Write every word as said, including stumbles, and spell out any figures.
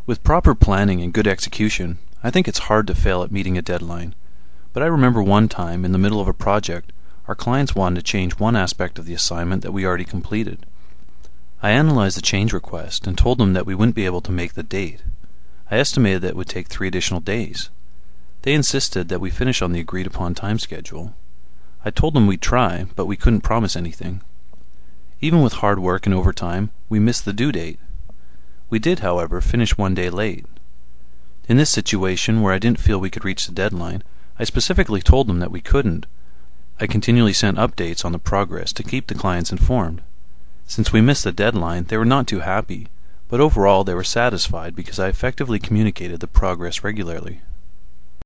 With proper planning and good execution, I think it's hard to fail at meeting a deadline. But I remember one time, in the middle of a project, our clients wanted to change one aspect of the assignment that we already completed. I analyzed the change request and told them that we wouldn't be able to make the date. I estimated that it would take three additional days. They insisted that we finish on the agreed upon time schedule. I told them we'd try, but we couldn't promise anything. Even with hard work and overtime, we missed the due date. We did, however, finish one day late. In this situation, where I didn't feel we could reach the deadline, I specifically told them that we couldn't. I continually sent updates on the progress to keep the clients informed. Since we missed the deadline, they were not too happy, but overall they were satisfied because I effectively communicated the progress regularly.